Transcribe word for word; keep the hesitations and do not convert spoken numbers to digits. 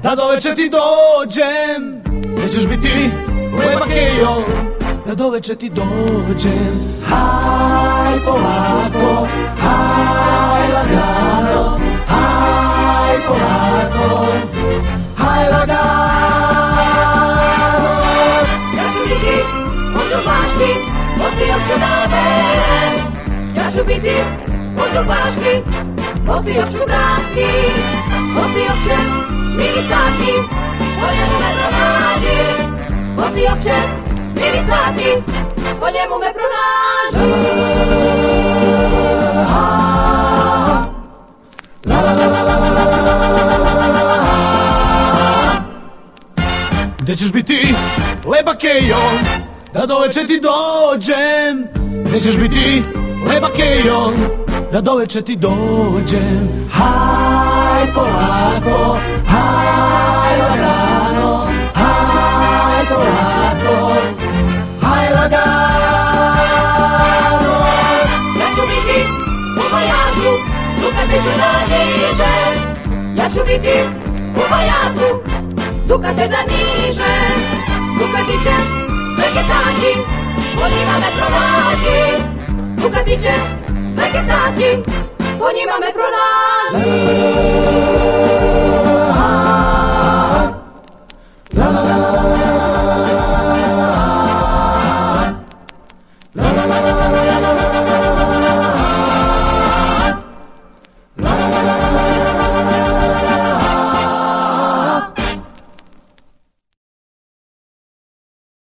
da doveče ti dođem, nećeš biti lepa kejo, da doveče ti dođem. Haj polako, haj lagano, haj polako, haj lagano. Ja ću biti, hoću bašti, bosi opću da berem. Ja ću biti, hoću bašti, bosi opću brati, bosi opće mirisati, po njemu me pronađi. Bosi opće mirisati, po njemu me pronađi. La la la la la la la la la la la la la. Gde ćeš biti lepa kejo, da doveče ti dođem, gde ćeš biti lepa kejo, da doveče ti dođem. Haj polako, haj lagano, haj polako, haj lagano. Ja ću biti u bajatu, duka te ću da nižem. Ja ću biti u bajatu, duka te da nižem. Duka ti će zveketati, po njima me pronađi. Duka ti će zveketati, po njima me pronađi.